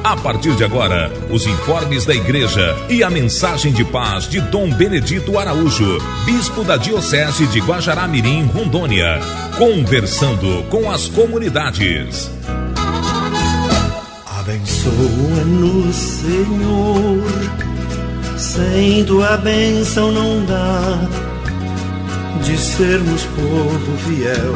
A partir de agora, os informes da igreja e a mensagem de paz de Dom Benedito Araújo, bispo da Diocese de Guajará-Mirim, Rondônia, conversando com as comunidades. Abençoa-nos, Senhor, sem tua bênção não dá de sermos povo fiel.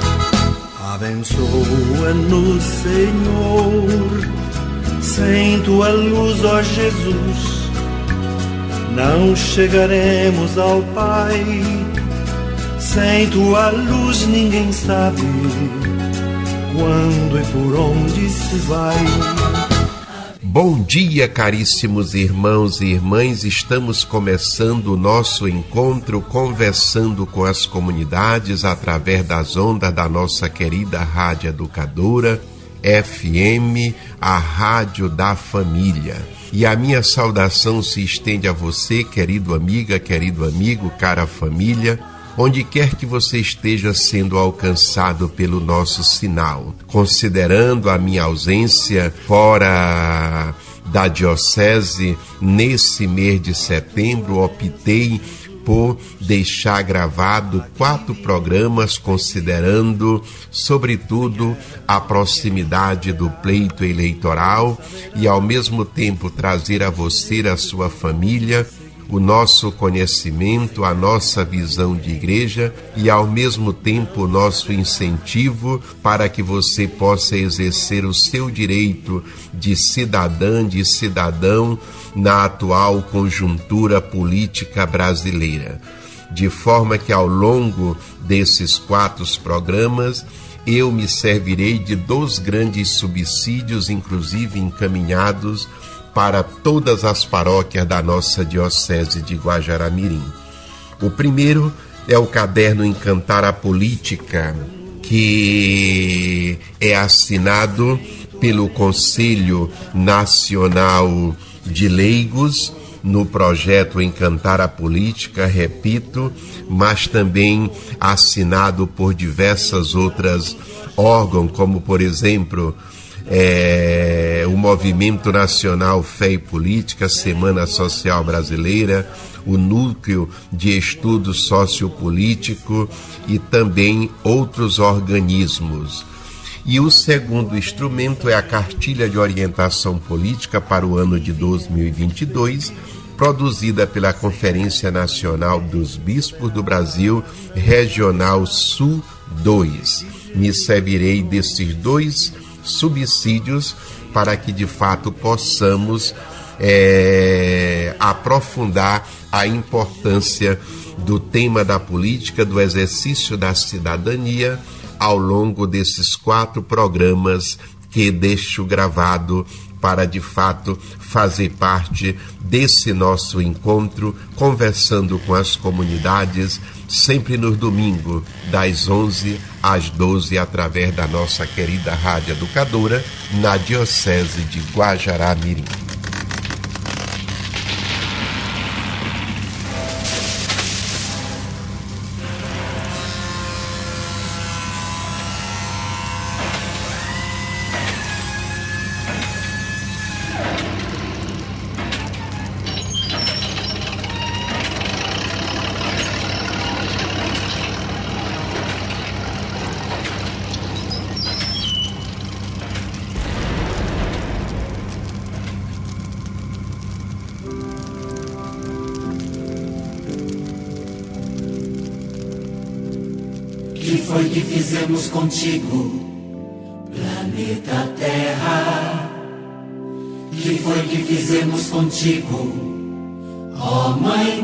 Abençoa-nos, Senhor, sem tua luz, ó Jesus, não chegaremos ao Pai. Sem tua luz ninguém sabe quando e por onde se vai. Bom dia, caríssimos irmãos e irmãs. Estamos começando o nosso encontro conversando com as comunidades através das ondas da nossa querida Rádio Educadora FM, a Rádio da Família. E a minha saudação se estende a você, querido amiga, querido amigo, cara família, onde quer que você esteja sendo alcançado pelo nosso sinal. Considerando a minha ausência fora da diocese, nesse mês de setembro, optei por deixar gravado 4 programas, considerando, sobretudo, a proximidade do pleito eleitoral e, ao mesmo tempo, trazer a você e a sua família o nosso conhecimento, a nossa visão de igreja e, ao mesmo tempo, o nosso incentivo para que você possa exercer o seu direito de cidadã, de cidadão na atual conjuntura política brasileira. De forma que, ao longo desses 4 programas, eu me servirei de 2 grandes subsídios, inclusive encaminhados para todas as paróquias da nossa Diocese de Guajará-Mirim. O primeiro é o caderno Encantar a Política, que é assinado pelo Conselho Nacional de Leigos, no projeto Encantar a Política, repito, mas também assinado por diversas outras órgãos, como, por exemplo, o Movimento Nacional Fé e Política, Semana Social Brasileira, o Núcleo de Estudo Sociopolítico e também outros organismos. E o segundo instrumento é a Cartilha de Orientação Política para o ano de 2022, produzida pela Conferência Nacional dos Bispos do Brasil, Regional Sul 2. Me servirei desses 2 subsídios para que de fato possamos aprofundar a importância do tema da política, do exercício da cidadania ao longo desses 4 programas que deixo gravado para de fato fazer parte desse nosso encontro, conversando com as comunidades, sempre no domingo, das 11 às 12, através da nossa querida Rádio Educadora, na Diocese de Guajará-Mirim. Que foi que fizemos contigo, planeta Terra? Que foi que fizemos contigo, ó Mãe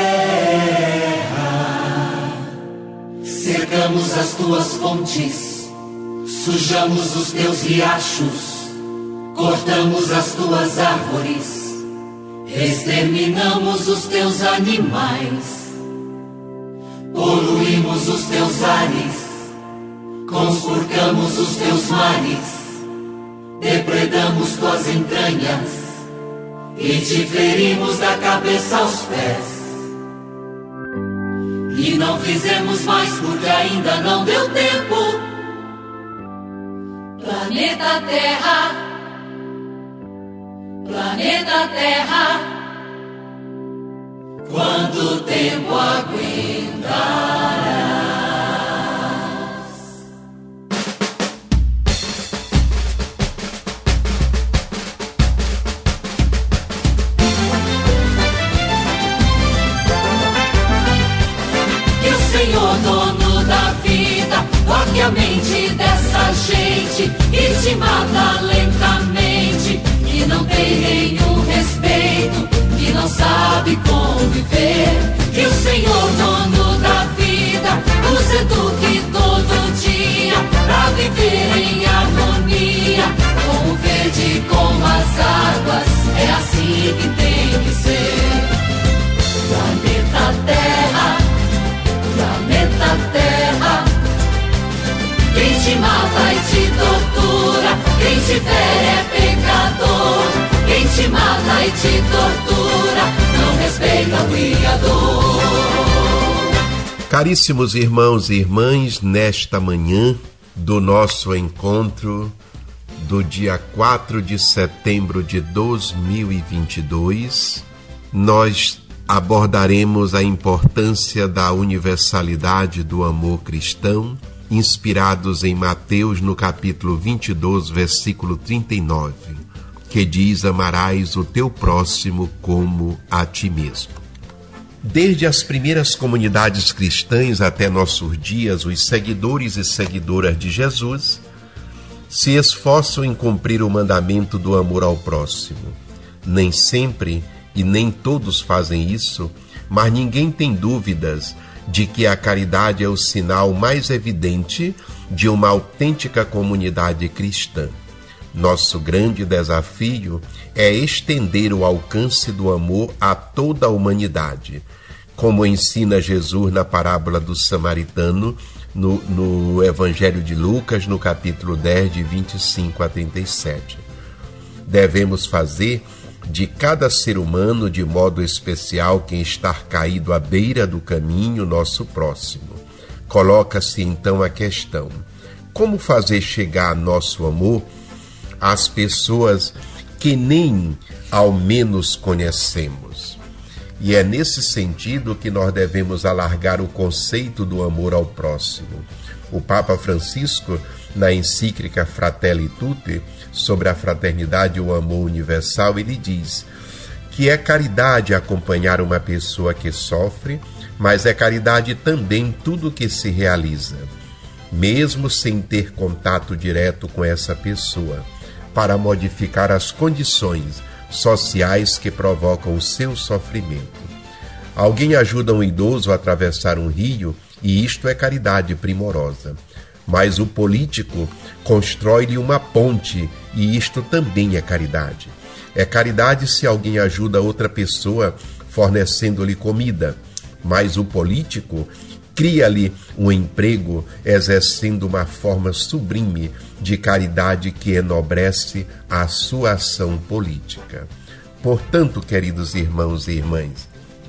Terra? Secamos as tuas fontes, sujamos os teus riachos, cortamos as tuas árvores, exterminamos os teus animais. Poluímos os teus ares, conspurcamos os teus mares, depredamos tuas entranhas e te ferimos da cabeça aos pés. E não fizemos mais porque ainda não deu tempo. Planeta Terra, planeta Terra, quanto tempo aguentarás? Que o Senhor, dono da vida, toque a mente dessa gente que te mata lentamente, que não tem nenhum respeito, que não sabe conviver. Que o Senhor, dono da vida, nos eduque todo dia pra viver em harmonia, com o verde e com as águas. É assim que tem que ser. Planeta Terra, planeta Terra, quem te mata e te tortura, quem te fere é pecador. Quem te mata e te tortura, não respeita o Criador. Caríssimos irmãos e irmãs, nesta manhã do nosso encontro do dia 4 de setembro de 2022, nós abordaremos a importância da universalidade do amor cristão, inspirados em Mateus no capítulo 22, versículo 39, que diz: amarás o teu próximo como a ti mesmo. Desde as primeiras comunidades cristãs até nossos dias, os seguidores e seguidoras de Jesus se esforçam em cumprir o mandamento do amor ao próximo. Nem sempre e nem todos fazem isso, mas ninguém tem dúvidas de que a caridade é o sinal mais evidente de uma autêntica comunidade cristã. Nosso grande desafio é estender o alcance do amor a toda a humanidade, como ensina Jesus na parábola do samaritano, no Evangelho de Lucas, no capítulo 10, de 25 a 37. Devemos fazer de cada ser humano, de modo especial quem está caído à beira do caminho, nosso próximo. Coloca-se então a questão: como fazer chegar nosso amor às pessoas que nem ao menos conhecemos? E é nesse sentido que nós devemos alargar o conceito do amor ao próximo. O Papa Francisco, na encíclica Fratelli Tutti, sobre a fraternidade e o amor universal, ele diz que é caridade acompanhar uma pessoa que sofre, mas é caridade também tudo que se realiza, mesmo sem ter contato direto com essa pessoa, para modificar as condições sociais que provocam o seu sofrimento. Alguém ajuda um idoso a atravessar um rio, e isto é caridade primorosa. Mas o político constrói-lhe uma ponte, e isto também é caridade. É caridade se alguém ajuda outra pessoa fornecendo-lhe comida, mas o político cria-lhe um emprego, exercendo uma forma sublime de caridade que enobrece a sua ação política. Portanto, queridos irmãos e irmãs,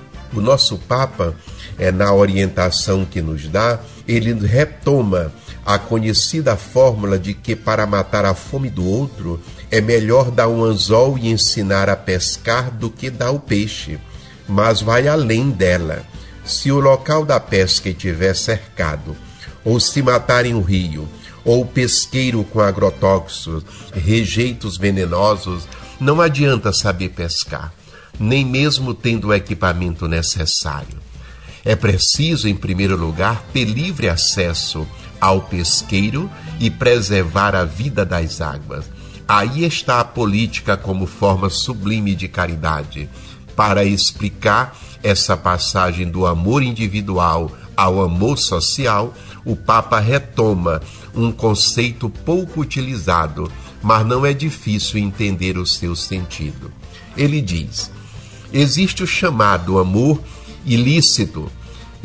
o nosso Papa, na orientação que nos dá, ele retoma a conhecida fórmula de que para matar a fome do outro é melhor dar um anzol e ensinar a pescar do que dar o peixe, mas vai além dela. Se o local da pesca estiver cercado, ou se matarem o rio, ou o pesqueiro com agrotóxicos, rejeitos venenosos, não adianta saber pescar, nem mesmo tendo o equipamento necessário. É preciso, em primeiro lugar, ter livre acesso ao pesqueiro e preservar a vida das águas. Aí está a política como forma sublime de caridade, para explicar essa passagem do amor individual ao amor social. O Papa retoma um conceito pouco utilizado, mas não é difícil entender o seu sentido. Ele diz: existe o chamado amor ilícito,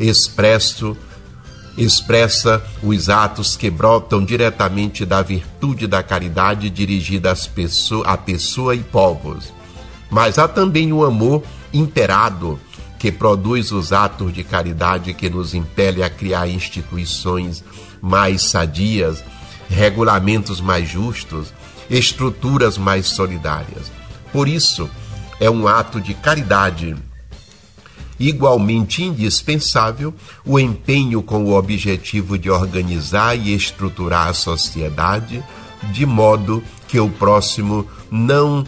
expressa os atos que brotam diretamente da virtude da caridade dirigida à pessoa e povos. Mas há também o amor imperado, que produz os atos de caridade que nos impele a criar instituições mais sadias, regulamentos mais justos, estruturas mais solidárias. Por isso, é um ato de caridade igualmente indispensável o empenho com o objetivo de organizar e estruturar a sociedade de modo que o próximo não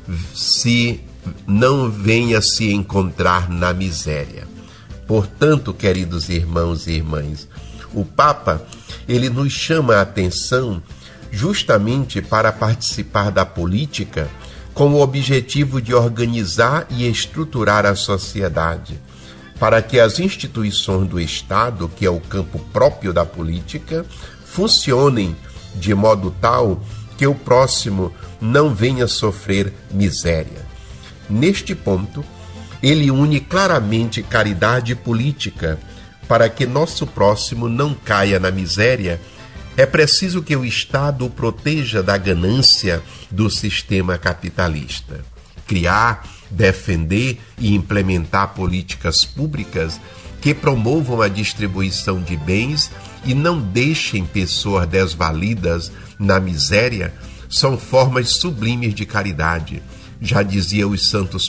venha se encontrar na miséria. Portanto, queridos irmãos e irmãs, o Papa, ele nos chama a atenção justamente para participar da política com o objetivo de organizar e estruturar a sociedade, para que as instituições do Estado, que é o campo próprio da política, funcionem de modo tal que o próximo não venha sofrer miséria. Neste ponto, ele une claramente caridade e política. Para que nosso próximo não caia na miséria, é preciso que o Estado o proteja da ganância do sistema capitalista. Criar, defender e implementar políticas públicas que promovam a distribuição de bens e não deixem pessoas desvalidas na miséria são formas sublimes de caridade. Já dizia os santos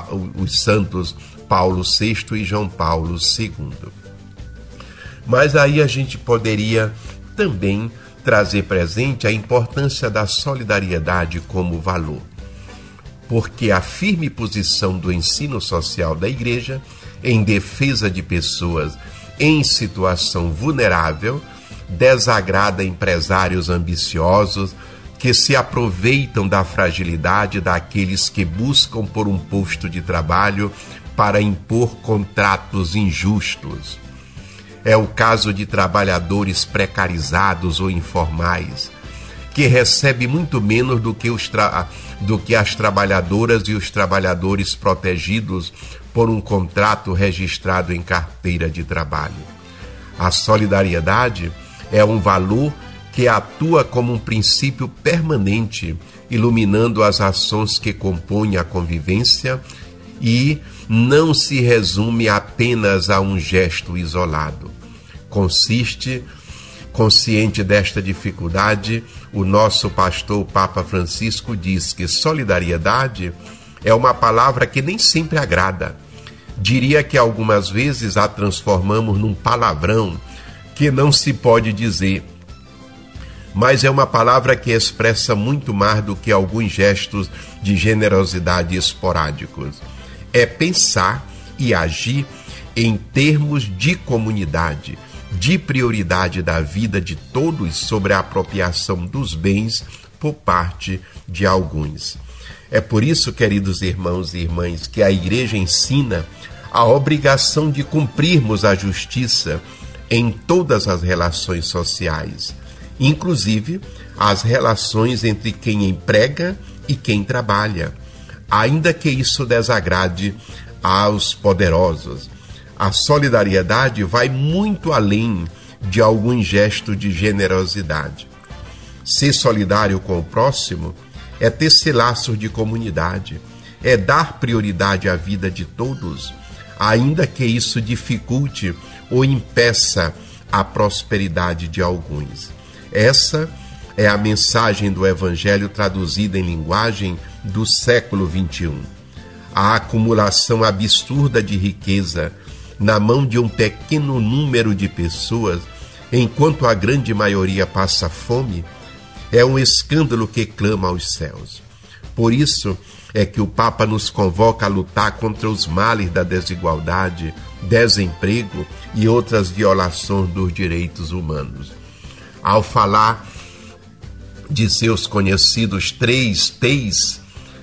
Paulo VI e João Paulo II. Mas aí a gente poderia também trazer presente a importância da solidariedade como valor, porque a firme posição do ensino social da Igreja em defesa de pessoas em situação vulnerável desagrada empresários ambiciosos que se aproveitam da fragilidade daqueles que buscam por um posto de trabalho para impor contratos injustos. É o caso de trabalhadores precarizados ou informais, que recebem muito menos do que as trabalhadoras e os trabalhadores protegidos por um contrato registrado em carteira de trabalho. A solidariedade é um valor que atua como um princípio permanente, iluminando as ações que compõem a convivência e não se resume apenas a um gesto isolado. Consciente desta dificuldade, o nosso pastor, o Papa Francisco, diz que solidariedade é uma palavra que nem sempre agrada. Diria que algumas vezes a transformamos num palavrão que não se pode dizer, mas é uma palavra que expressa muito mais do que alguns gestos de generosidade esporádicos. É pensar e agir em termos de comunidade, de prioridade da vida de todos sobre a apropriação dos bens por parte de alguns. É por isso, queridos irmãos e irmãs, que a Igreja ensina a obrigação de cumprirmos a justiça em todas as relações sociais, inclusive as relações entre quem emprega e quem trabalha, ainda que isso desagrade aos poderosos. A solidariedade vai muito além de algum gesto de generosidade. Ser solidário com o próximo é tecer laços de comunidade, é dar prioridade à vida de todos, ainda que isso dificulte ou impeça a prosperidade de alguns. Essa é a mensagem do Evangelho traduzida em linguagem do século XXI. A acumulação absurda de riqueza na mão de um pequeno número de pessoas, enquanto a grande maioria passa fome, é um escândalo que clama aos céus. Por isso é que o Papa nos convoca a lutar contra os males da desigualdade, desemprego e outras violações dos direitos humanos. Ao falar de seus conhecidos 3 T's,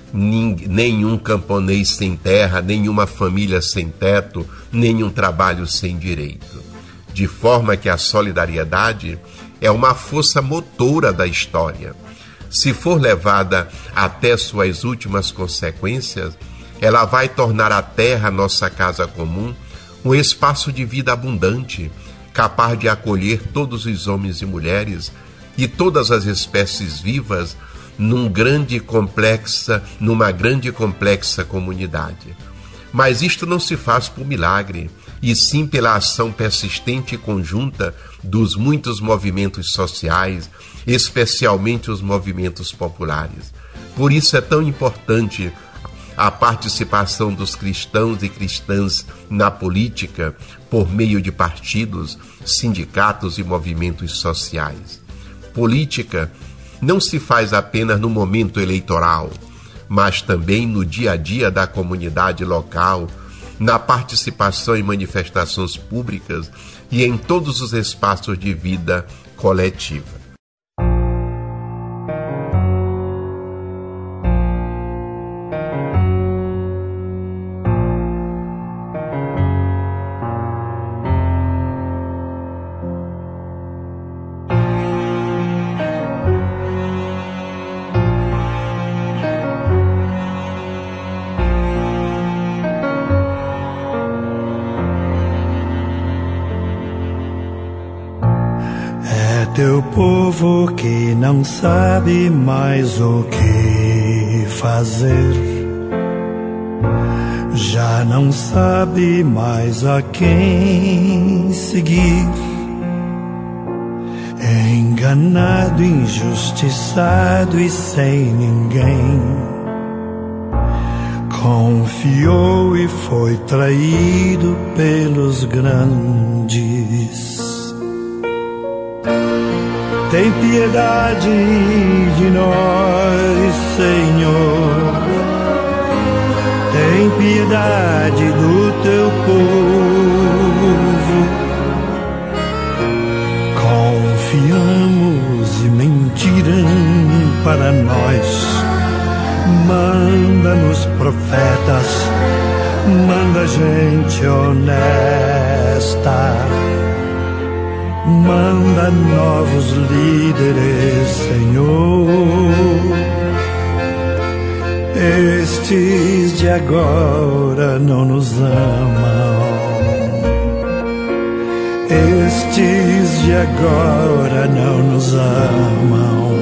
nenhum camponês sem terra, nenhuma família sem teto, nenhum trabalho sem direito. De forma que a solidariedade é uma força motora da história. Se for levada até suas últimas consequências, ela vai tornar a terra, nossa casa comum, um espaço de vida abundante, capaz de acolher todos os homens e mulheres e todas as espécies vivas numa grande e complexa comunidade. Mas isto não se faz por milagre, e sim pela ação persistente e conjunta dos muitos movimentos sociais, especialmente os movimentos populares. Por isso é tão importante a participação dos cristãos e cristãs na política por meio de partidos, sindicatos e movimentos sociais. Política não se faz apenas no momento eleitoral, mas também no dia a dia da comunidade local, na participação em manifestações públicas e em todos os espaços de vida coletiva. Teu povo que não sabe mais o que fazer, já não sabe mais a quem seguir. Enganado, injustiçado e sem ninguém, confiou e foi traído pelos grandes. Tem piedade de nós, Senhor. Tem piedade do teu povo. Confiamos e mentiram para nós. Manda-nos profetas, manda gente honesta. Manda novos líderes, Senhor. Estes de agora não nos amam. Estes de agora não nos amam.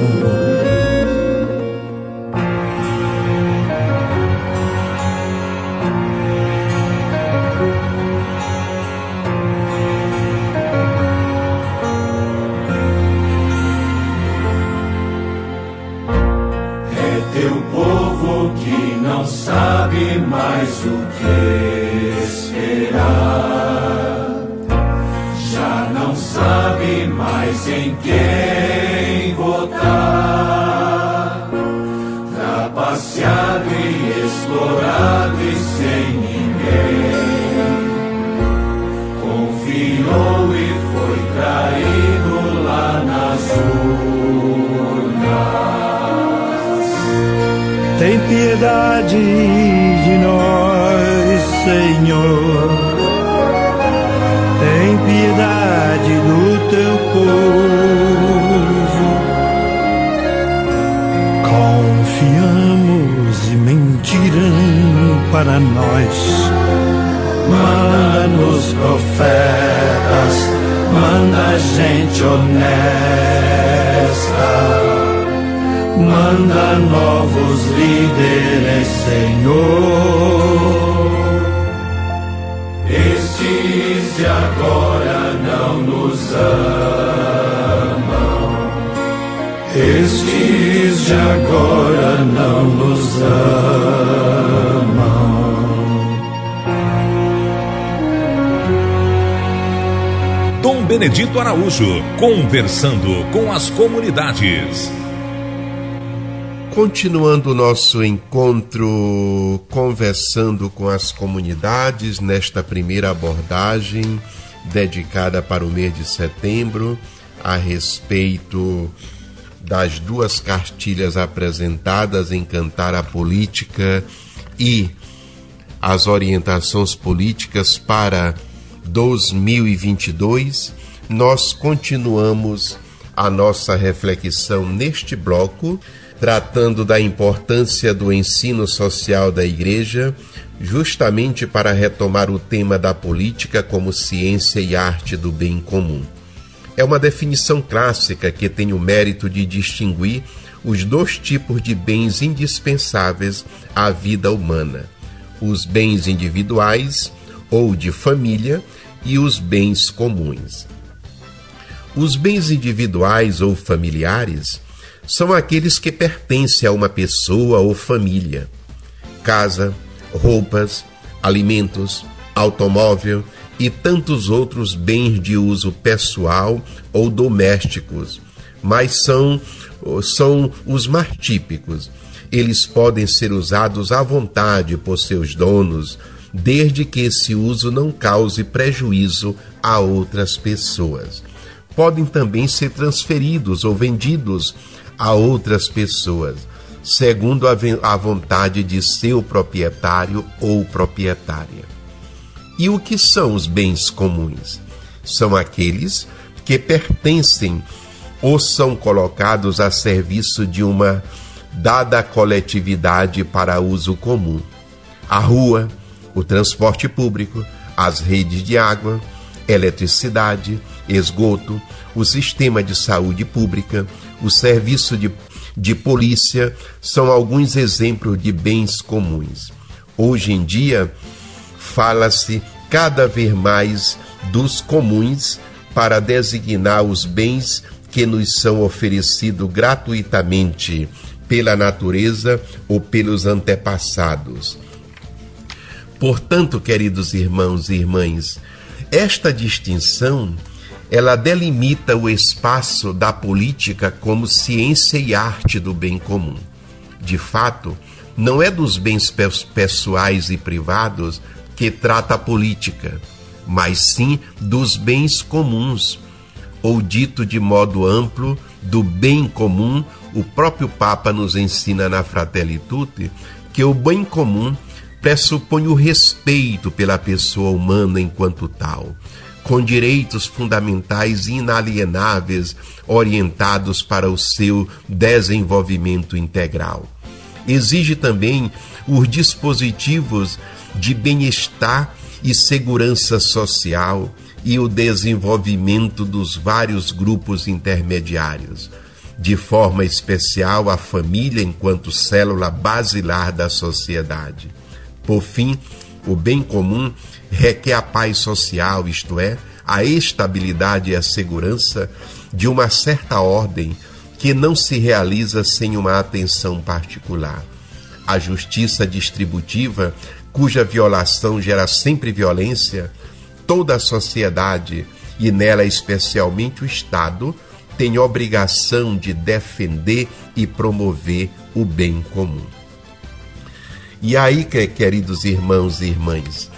Sabe mais o que esperar, já não sabe mais em quem votar, trapaceado e explorado e sem ninguém, confiou e foi traído lá nas urnas. Tem piedade de nós, Senhor. Tem piedade do teu povo. Confiamos e mentiram para nós. Manda-nos profetas, manda gente honesta. Manda novos líderes, Senhor. Estes de agora não nos amam. Estes de agora não nos amam. Dom Benedito Araújo, conversando com as comunidades. Continuando o nosso encontro conversando com as comunidades, nesta primeira abordagem dedicada para o mês de setembro, a respeito das duas cartilhas apresentadas em Cantar a Política e as orientações políticas para 2022, nós continuamos a nossa reflexão neste bloco, tratando da importância do ensino social da Igreja, justamente para retomar o tema da política como ciência e arte do bem comum. É uma definição clássica que tem o mérito de distinguir os dois tipos de bens indispensáveis à vida humana: os bens individuais ou de família e os bens comuns. Os bens individuais ou familiares são aqueles que pertencem a uma pessoa ou família. casa, roupas, alimentos, automóvel e tantos outros bens de uso pessoal ou domésticos, mas são os mais típicos. Eles podem ser usados à vontade por seus donos, desde que esse uso não cause prejuízo a outras pessoas. Podem também ser transferidos ou vendidos a outras pessoas, segundo a vontade de seu proprietário ou proprietária. E o que são os bens comuns? São aqueles que pertencem ou são colocados a serviço de uma dada coletividade para uso comum. A rua, o transporte público, as redes de água, eletricidade, esgoto, o sistema de saúde pública, o serviço de polícia são alguns exemplos de bens comuns. Hoje em dia, fala-se cada vez mais dos comuns para designar os bens que nos são oferecidos gratuitamente pela natureza ou pelos antepassados. Portanto, queridos irmãos e irmãs, esta distinção, ela delimita o espaço da política como ciência e arte do bem comum. De fato, não é dos bens pessoais e privados que trata a política, mas sim dos bens comuns, ou dito de modo amplo, do bem comum. O próprio Papa nos ensina na Fratelli Tutti que o bem comum pressupõe o respeito pela pessoa humana enquanto tal, com direitos fundamentais inalienáveis orientados para o seu desenvolvimento integral. Exige também os dispositivos de bem-estar e segurança social e o desenvolvimento dos vários grupos intermediários, de forma especial a família enquanto célula basilar da sociedade. Por fim, o bem comum requer a paz social, isto é, a estabilidade e a segurança de uma certa ordem que não se realiza sem uma atenção particular. A justiça distributiva, cuja violação gera sempre violência, toda a sociedade, e nela especialmente o Estado, tem obrigação de defender e promover o bem comum. E aí, queridos irmãos e irmãs,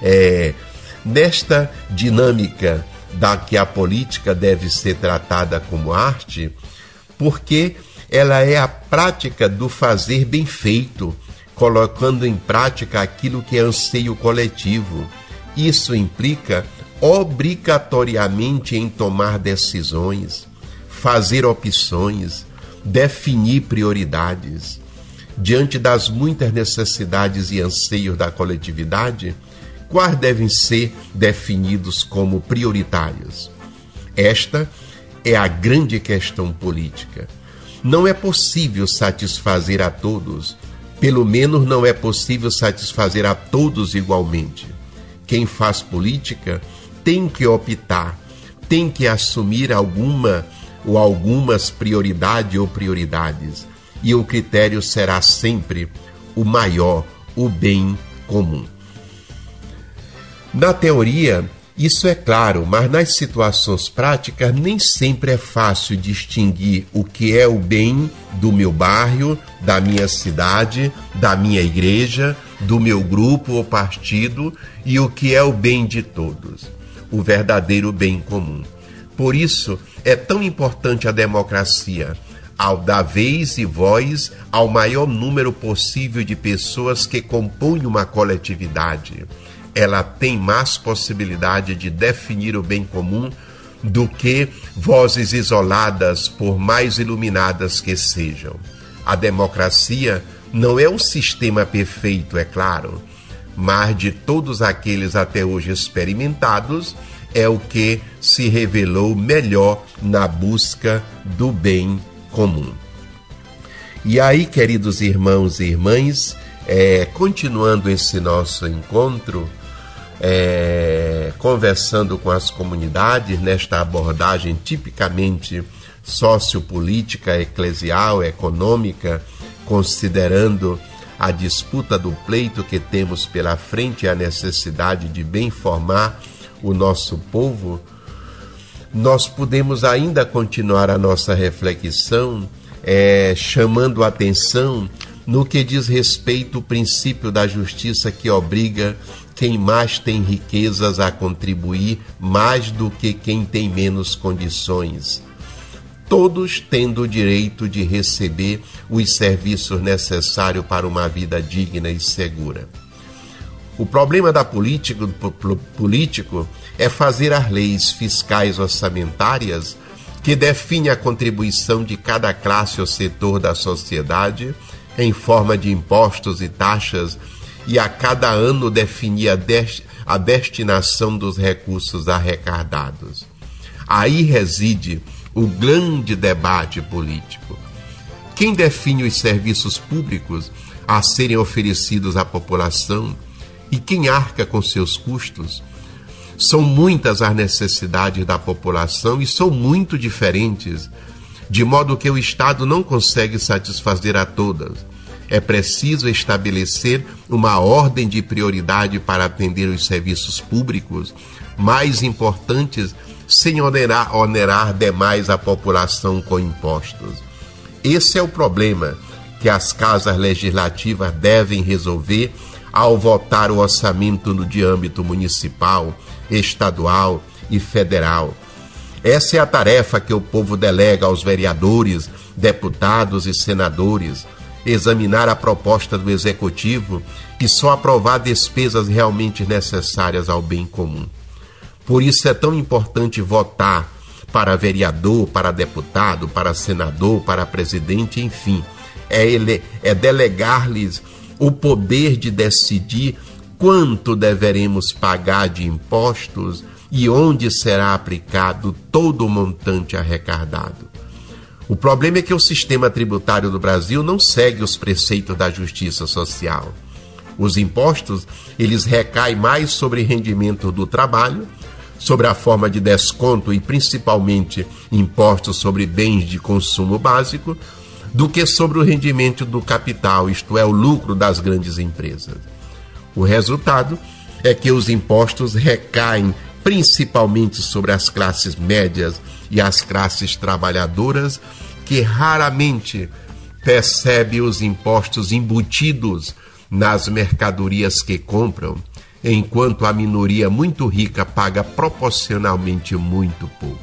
nesta dinâmica da que a política deve ser tratada como arte, porque ela é a prática do fazer bem feito, colocando em prática aquilo que é anseio coletivo. Isso implica obrigatoriamente em tomar decisões, fazer opções, definir prioridades. Diante das muitas necessidades e anseios da coletividade, quais devem ser definidos como prioritários? Esta é a grande questão política. Não é possível satisfazer a todos, pelo menos não é possível satisfazer a todos igualmente. Quem faz política tem que optar, tem que assumir alguma ou algumas prioridades ou prioridades, e o critério será sempre o maior, o bem comum. Na teoria, isso é claro, mas nas situações práticas nem sempre é fácil distinguir o que é o bem do meu bairro, da minha cidade, da minha igreja, do meu grupo ou partido e o que é o bem de todos, o verdadeiro bem comum. Por isso, é tão importante a democracia, ao dar vez e voz ao maior número possível de pessoas que compõem uma coletividade. Ela tem mais possibilidade de definir o bem comum do que vozes isoladas, por mais iluminadas que sejam. A democracia não é um sistema perfeito, é claro, mas de todos aqueles até hoje experimentados, é o que se revelou melhor na busca do bem comum. E aí, queridos irmãos e irmãs, continuando esse nosso encontro, conversando com as comunidades nesta abordagem tipicamente sociopolítica, eclesial, econômica, considerando a disputa do pleito que temos pela frente e a necessidade de bem formar o nosso povo, nós podemos ainda continuar a nossa reflexão chamando a atenção no que diz respeito ao princípio da justiça que obriga quem mais tem riquezas a contribuir mais do que quem tem menos condições, todos tendo o direito de receber os serviços necessários para uma vida digna e segura. O problema do político é fazer as leis fiscais orçamentárias que definem a contribuição de cada classe ou setor da sociedade em forma de impostos e taxas e a cada ano definir a destinação dos recursos arrecadados. Aí reside o grande debate político. Quem define os serviços públicos a serem oferecidos à população e quem arca com seus custos? São muitas as necessidades da população e são muito diferentes, de modo que o Estado não consegue satisfazer a todas. É preciso estabelecer uma ordem de prioridade para atender os serviços públicos mais importantes sem onerar demais a população com impostos. Esse é o problema que as casas legislativas devem resolver ao votar o orçamento de âmbito municipal, estadual e federal. Essa é a tarefa que o povo delega aos vereadores, deputados e senadores, examinar a proposta do Executivo e só aprovar despesas realmente necessárias ao bem comum. Por isso é tão importante votar para vereador, para deputado, para senador, para presidente, enfim. É delegar-lhes o poder de decidir quanto deveremos pagar de impostos e onde será aplicado todo o montante arrecadado. O problema é que o sistema tributário do Brasil não segue os preceitos da justiça social. Os impostos, eles recaem mais sobre rendimento do trabalho, sobre a forma de desconto e principalmente impostos sobre bens de consumo básico, do que sobre o rendimento do capital, isto é, o lucro das grandes empresas. O resultado é que os impostos recaem principalmente sobre as classes médias e as classes trabalhadoras, que raramente percebem os impostos embutidos nas mercadorias que compram, enquanto a minoria muito rica paga proporcionalmente muito pouco.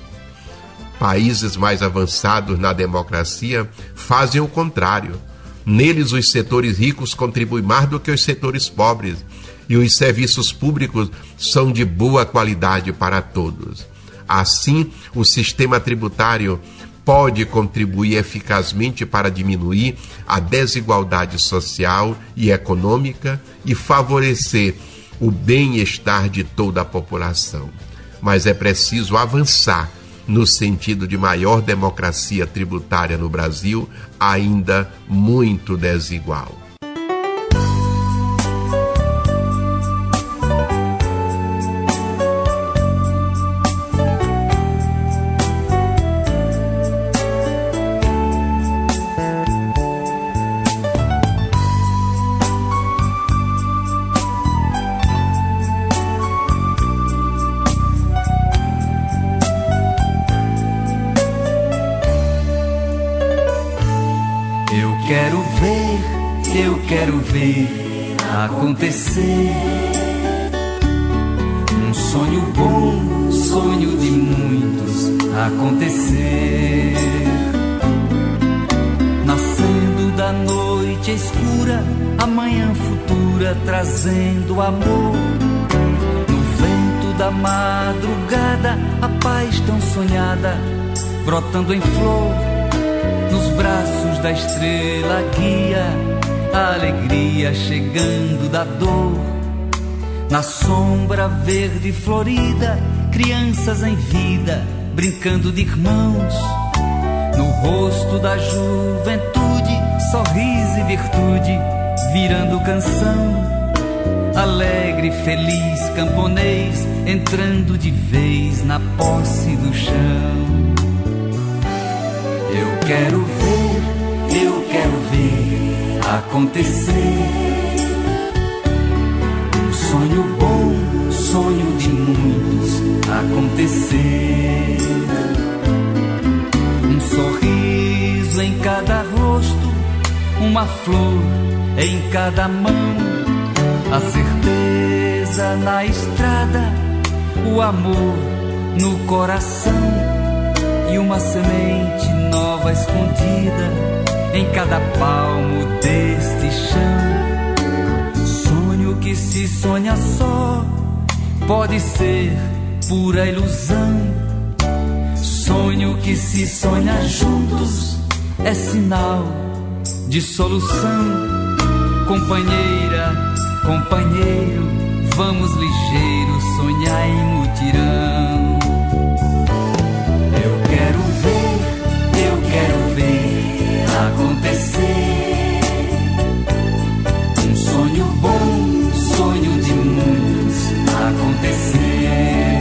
Países mais avançados na democracia fazem o contrário. Neles, os setores ricos contribuem mais do que os setores pobres e os serviços públicos são de boa qualidade para todos. Assim, o sistema tributário pode contribuir eficazmente para diminuir a desigualdade social e econômica e favorecer o bem-estar de toda a população. Mas é preciso avançar no sentido de maior democracia tributária no Brasil, ainda muito desigual. Eu quero ver acontecer um sonho bom, sonho de muitos acontecer. Nascendo da noite escura, a manhã futura trazendo amor. No vento da madrugada, a paz tão sonhada brotando em flor. Nos braços da estrela guia, a alegria chegando da dor. Na sombra verde florida, crianças em vida, brincando de irmãos. No rosto da juventude, sorriso e virtude, virando canção. Alegre, feliz, camponês, entrando de vez na posse do chão. Eu quero ver acontecer. Um sonho bom, sonho de muitos acontecer. Um sorriso em cada rosto, uma flor em cada mão, a certeza na estrada, o amor no coração e uma semente nova escondida em cada palmo deste chão. Sonho que se sonha só pode ser pura ilusão. Sonho que se sonha juntos é sinal de solução. Companheira, companheiro, vamos ligeiros sonhar em mutirão. Eu quero ver acontecer. Um sonho bom, sonho de muitos acontecer.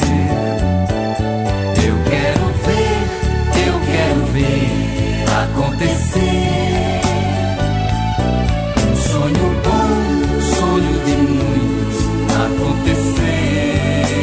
Eu quero ver acontecer. Um sonho bom, sonho de muitos acontecer.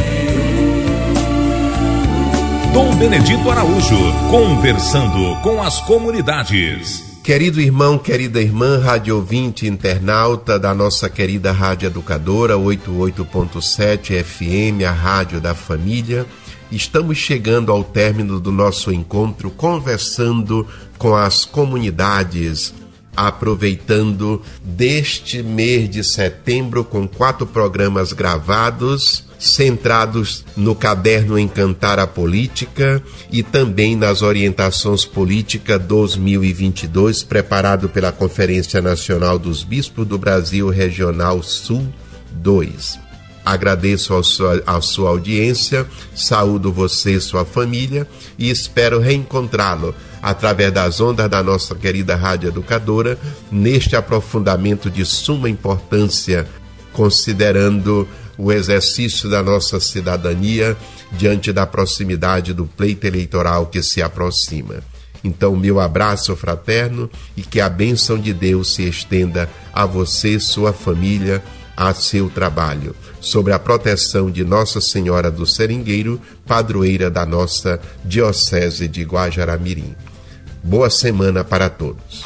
Dom Benedito Araújo, conversando com as comunidades. Querido irmão, querida irmã, rádio ouvinte, internauta da nossa querida Rádio Educadora 88.7 FM, a Rádio da Família, estamos chegando ao término do nosso encontro conversando com as comunidades, aproveitando deste mês de setembro com 4 programas gravados, centrados no caderno Encantar a Política e também nas orientações políticas 2022, preparado pela Conferência Nacional dos Bispos do Brasil Regional Sul 2. Agradeço a sua audiência, saúdo você e sua família e espero reencontrá-lo através das ondas da nossa querida Rádio Educadora neste aprofundamento de suma importância, considerando o exercício da nossa cidadania diante da proximidade do pleito eleitoral que se aproxima. Então, meu abraço fraterno e que a bênção de Deus se estenda a você, sua família, a seu trabalho, sobre a proteção de Nossa Senhora do Seringueiro, padroeira da nossa Diocese de Guajará-Mirim. Boa semana para todos.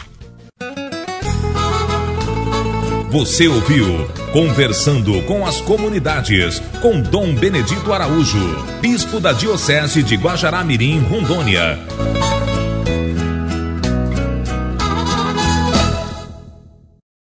Você ouviu Conversando com as Comunidades, com Dom Benedito Araújo, Bispo da Diocese de Guajará-Mirim, Rondônia.